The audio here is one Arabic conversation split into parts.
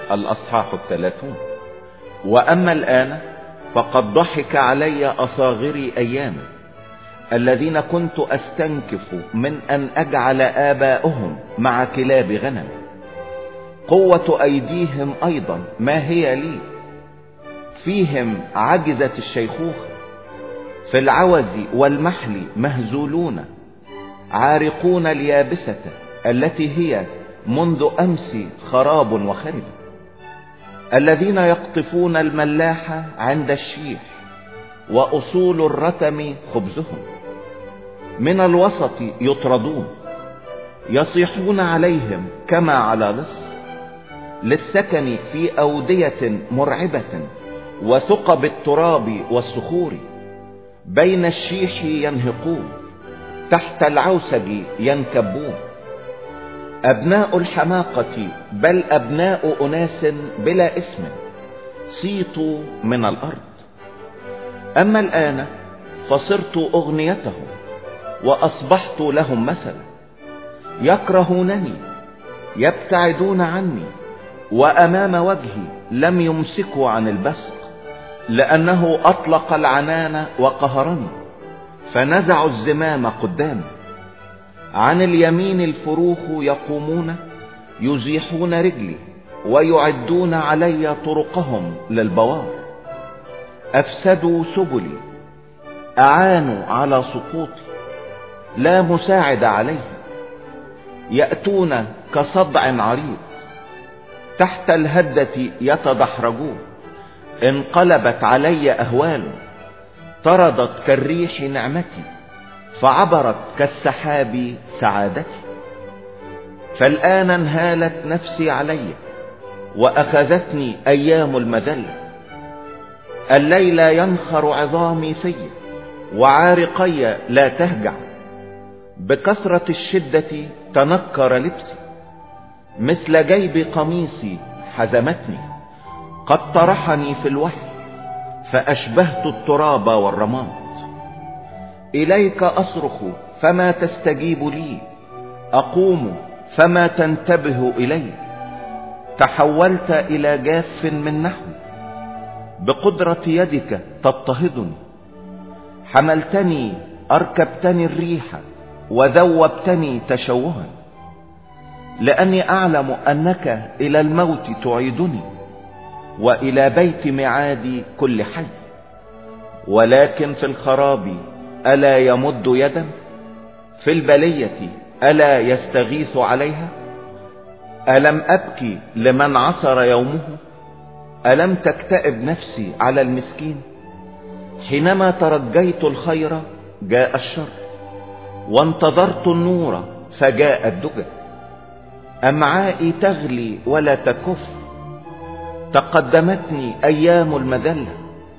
الأصحاح 30. وأما الآن فقد ضحك علي أصاغري أيامي الذين كنت أستنكف من أن أجعل آباؤهم مع كلاب غنم. قوة أيديهم أيضا ما هي لي، فيهم عجزت الشيخوخة، في العوز والمحل مهزولون، عارقون اليابسة التي هي منذ أمس خراب وخرب. الذين يقطفون الملاحة عند الشيح، وأصول الرتم خبزهم. من الوسط يطردون، يصيحون عليهم كما على لص، للسكن في أودية مرعبة وثقب التراب والصخور. بين الشيح ينهقون، تحت العوسج ينكبون. أبناء الحماقة بل أبناء أناس بلا اسم صيتوا من الأرض. أما الآن فصرت أغنيتهم وأصبحت لهم مثلا. يكرهونني، يبتعدون عني، وأمام وجهي لم يمسكوا عن البسق، لأنه أطلق العنان وقهرني، فنزعوا الزمام قدامي. عن اليمين الفروخ يقومون، يزيحون رجلي، ويعدون علي طرقهم للبوار. أفسدوا سبلي، أعانوا على سقوطي، لا مساعد عليه. يأتون كصدع عريض، تحت الهدة يتدحرجون. انقلبت علي أهوال، طردت كالريح نعمتي، فعبرت كالسحاب سعادتي. فالآن انهالت نفسي علي، وأخذتني أيام المذلة. الليل ينخر عظامي في، وعارقي لا تهجع. بكثرة الشدة تنكر لبسي، مثل جيب قميصي حزمتني. قد طرحني في الوحل، فأشبهت التراب والرماد. إليك أصرخ فما تستجيب لي، أقوم فما تنتبه إلي. تحولت إلى جاف من نحو، بقدرة يدك تضطهدني. حملتني أركبتني الريح، وذوبتني تشوها. لأني أعلم أنك إلى الموت تعيدني، وإلى بيت معاد كل حي. ولكن في الخراب ألا يمد يدا؟ في البلية ألا يستغيث عليها؟ ألم أبكي لمن عصر يومه؟ ألم تكتئب نفسي على المسكين؟ حينما ترجيت الخير جاء الشر، وانتظرت النور فجاء الدجى. أمعائي تغلي ولا تكف، تقدمتني أيام المذلة.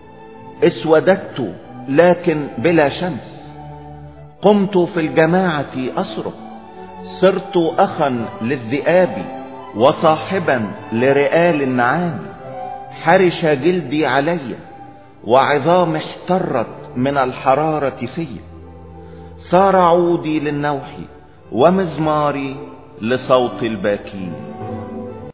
اسوددت لكن بلا شمس، قمت في الجماعة أصرخ. صرت أخا للذئاب، وصاحبا لرئال النعام. حرش جلدي علي، وعظام احترت من الحرارة في. صار عودي للنوح، ومزماري لصوت الباكين.